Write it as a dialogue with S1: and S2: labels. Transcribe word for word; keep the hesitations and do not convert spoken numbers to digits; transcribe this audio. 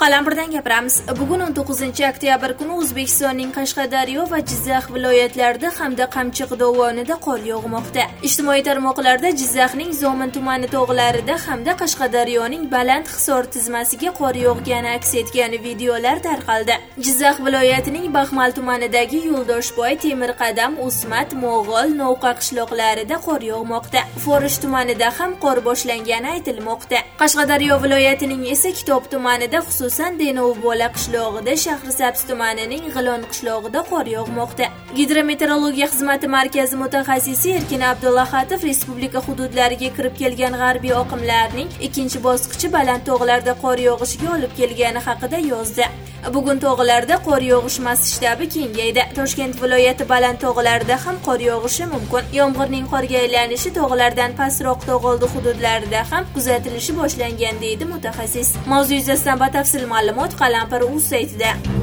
S1: Qalampirdan gapiramiz. Bugun o'n to'qqizinchi oktyabr kuni O'zbekistonning Qashqadaryo va Jizzax viloyatlarida hamda Qamchiq dovonida qor yog'moqda. Ijtimoiy tarmoqlarda Jizzaxning Zomin tumani tog'larida hamda Qashqadaryoning Baland Hisor tizmasiga qor yog'gani aks etgan videolar tarqaldi. Jizzax viloyatining Baxmal tumanidagi Yo'ldoshboy, Temirqadam, O'smat, Mo'g'ol, Novqa qishloqlarida qor yog'moqda. Forish tumanida ham qor boshlangani aytilmoqda. Qashqadaryo viloyatining esa Kitob tumanida, xususan Denovbola qishlog'ida, Shahrisabz tumanining G'ilon qishlog'ida qor yog'moqda. Gidrometeorologiya xizmati markazi mutaxassisi Erkin Abdullahatov respublika hududlariga kirib kelgan g'arbiy oqimlarning ikkinchi bosqichi baland tog'larda qor yog'ishiga olib kelgani haqida yozdi. Bugun tog'larda qor yog'ish masshtabi kengaydi. Toshkent viloyati baland tog'larida ham qor yog'ishi mumkin. Yomg'irning qorga aylanishi tog'lardan pastroq tog'oldi hududlarida ham kuzatilishi boshlangan deydi mutaxassis. Mavzu yuzasidan batafsil ma'lumot Qalampir.uz saytida.